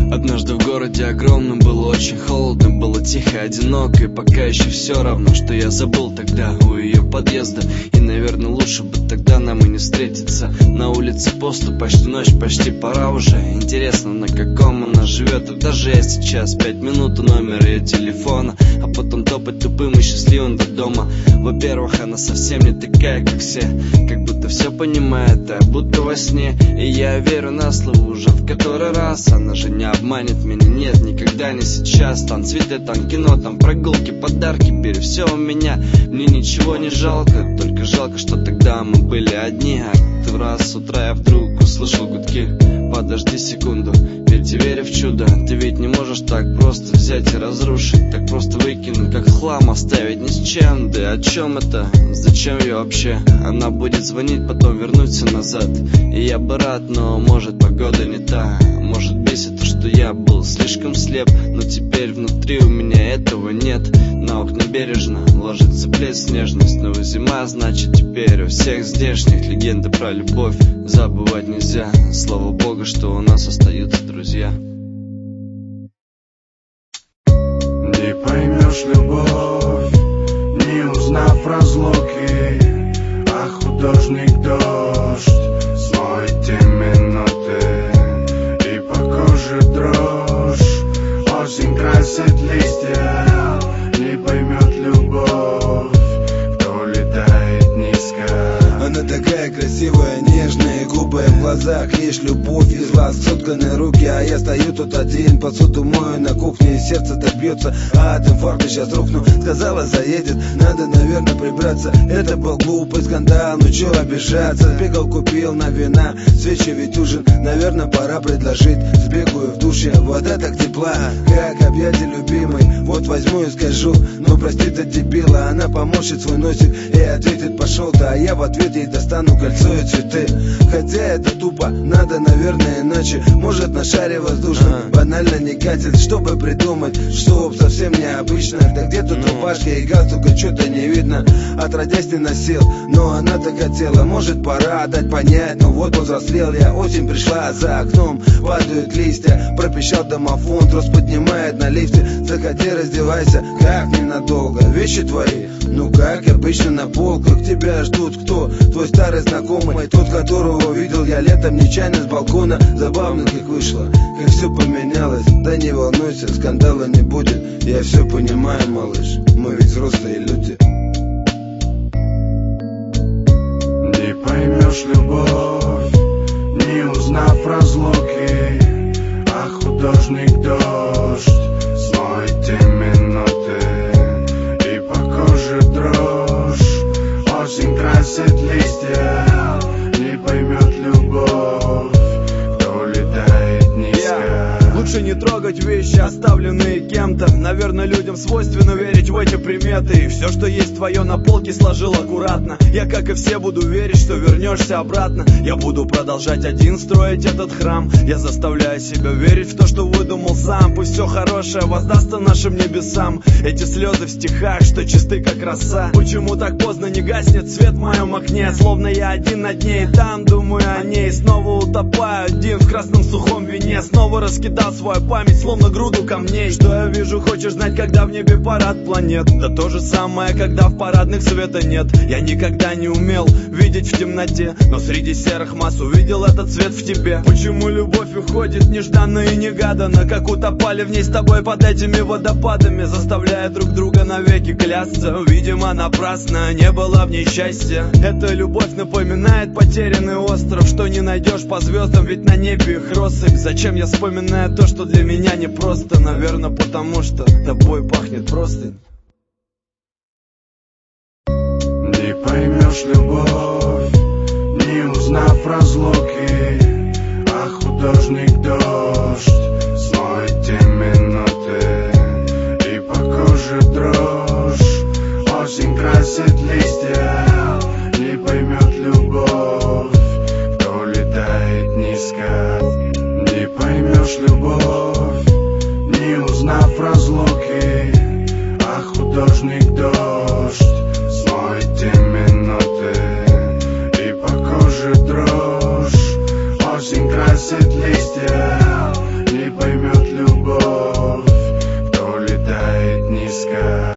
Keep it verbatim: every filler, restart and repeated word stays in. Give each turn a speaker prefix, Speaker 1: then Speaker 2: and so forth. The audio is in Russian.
Speaker 1: Однажды в городе огромном было очень холодно, было тихо, одиноко, и пока еще все равно, что я забыл тогда у ее подъезда. И, наверное, лучше бы тогда нам и не встретиться. На улице пусто, почти ночь, почти пора уже. Интересно, на каком она живет, и даже я сейчас пять минут у номера ее телефона, а потом топать тупым и счастливым до дома. Во-первых, она совсем не такая, как все, как будто все понимает, а будто во сне. И я верю на слово уже в который раз. Она же не обманет меня, нет, никогда не сейчас. Там цветы, там кино, там прогулки, подарки, бери все у меня. Мне ничего не жалко, только жалко, что тогда мы были одни. А как-то раз с утра я вдруг услышал гудки. Подожди секунду, ведь я верю в чудо. Ты ведь не можешь так просто взять и разрушить, так просто выкинуть, как хлам, оставить ни с чем. Да о чем это? Зачем ее вообще? Она будет звонить, потом вернуться назад. И я бы рад, но может погода не та. Может бесит то, что я был слишком слеп, но теперь внутри у меня этого нет. На окна бережно ложится плеск, снежность. Снова зима, значит теперь у всех здешних легенды про любовь забывать нельзя. Слава богу, что у нас остаются друзья.
Speaker 2: Не поймешь любовь, не узнав разлуки, а художник дождь смоет те минуты, и по коже дрожь, осень красит листья. Не поймет любовь, кто летает низко.
Speaker 3: Она такая красивая, нежная, губы в глазах, есть любовь из глаз, сотканы руки, а я стою тут один, посуду мою на кухне, и сердце так бьется, а от инфаркта сейчас рухну. Сказала, заедет, надо, наверное, прибраться. Это был глупый скандал, ну чё обижаться. Сбегал, купил на вина, свечи ведь ужин, наверное, пора предложить. Сбегаю в душе, вода так тепла, как объятия любимой. Вот возьму и скажу, ну прости ты дебила. Она поморщит свой носик и ответит, пошел-то, а я в ответ ей достану кольцо и цветы. Хотя это тупо, надо, наверное, иначе. Может, на шаре воздушном банально не катит, чтобы придумать, чтоб совсем необычно. Да где тут рубашка и галстука, что-то не видно. Отродясь не носил, но она так хотела. Может, пора дать понять, ну вот повзрослел я. Осень пришла, за окном падают листья. Пропищал домофон, трос поднимает на лифте. Заходи, раздевайся, как ненадолго. Вещи твои, ну как обычно на полках. Тебя ждут кто? Твой старый знакомый, тот, которого видел я летом нечаянно с балкона. Забавно как вышло, как все поменялось. Да не волнуйся, скандала не будет. Я все понимаю, малыш, мы ведь взрослые люди.
Speaker 2: Не поймешь любовь, не узнав разлуки, а художник дождь смоет те минуты, и по коже дрожь, осень красит листья. Не поймет любовь, кто летает низко.
Speaker 4: Лучше не трогать вещи, оставленные кем-то. Наверное, людям свойственно верить в эти приметы. И все, что есть твое, на полке сложил аккуратно. Я, как и все, буду верить, что вернешься обратно. Я буду продолжать один строить этот храм. Я заставляю себя верить в то, что выдумал сам. Пусть все хорошее воздастся нашим небесам. Эти слезы в стихах, что чисты как роса. Почему так поздно не гаснет свет в моем окне? Словно я один над ней, там думаю о ней. Снова утопаю один в красном сухом вине. Снова раскидал свою память, словно груду камней. Что я вижу, хочешь знать, когда в небе парад планет? Да то же самое, когда в парадных света нет. Я никогда не умел видеть в темноте, но среди серых масс увидел этот цвет в тебе. Почему любовь уходит нежданно и негаданно, как утопали в ней с тобой под этими водопадами, заставляя друг друга навеки клясться? Видимо, напрасно, не было в ней счастья. Эта любовь напоминает потерянный остров, что не найдешь по звездам, ведь на небе их россыпь. Зачем я вспоминаю то, что для меня непросто? Наверное, потому что тобой пахнет простынь.
Speaker 2: Не поймешь любовь, не узнав разлуки, а художник дождь смоет те минуты, и по коже дрожь, осень красит листья. Не поймет любовь, кто летает низко. Не поймешь любовь, не узнав разлуки, а художник дождь смоет те минуты, и по коже дрожь, осень красит листья. близко.